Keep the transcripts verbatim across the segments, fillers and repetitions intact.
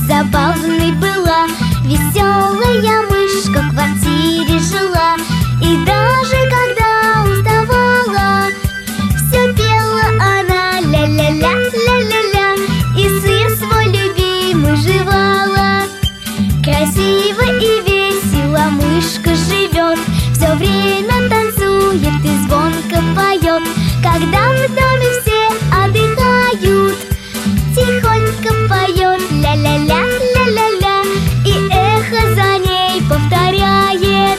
забавной была. Веселая мышка в квартире жила, и даже когда уставала, все пела она ля-ля-ля, ля-ля-ля, и сыр свой любимый жевала. Красиво и весело мышка живет, все время танцует и звонко поет. Когда в доме все отдыхают, тихонько поет ля-ля-ля, ля-ля-ля, и эхо за ней повторяет.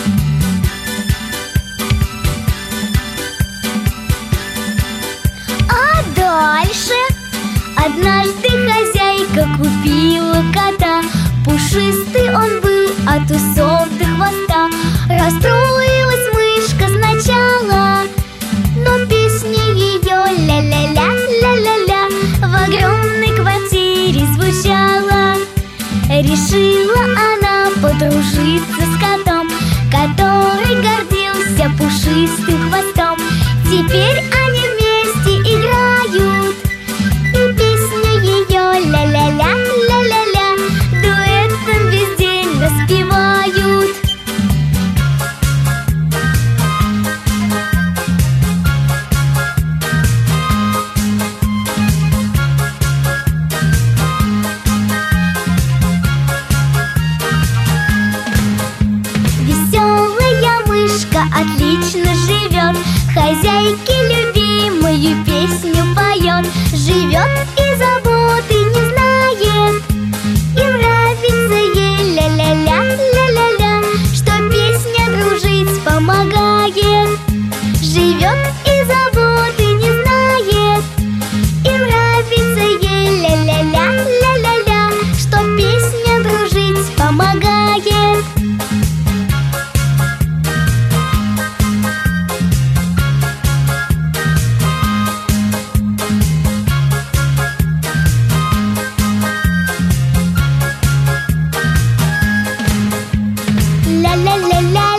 А дальше однажды хозяйка купила кота. Пушистый он был от усов до хвоста. Расстроилась мышка сначала, но песня ее ля-ля-ля, ля-ля-ля в огромной квартире звучала. Решила она подружиться с котом, который гордился пушистым хвостом. Теперь они вместе играют, и песня ее ля-ля-ля, ля-ля-ля дуэтом весь день распевают. Веселая мышка отлично живет, хозяйке любимую песню поет. Живет и заботы не знает, и нравится ей ля-ля-ля, ля-ля-ля, что песня дружить помогает. Живет и заботы не знает, и нравится ей ля-ля-ля, ля-ля-ля, что песня дружить помогает. La la la la.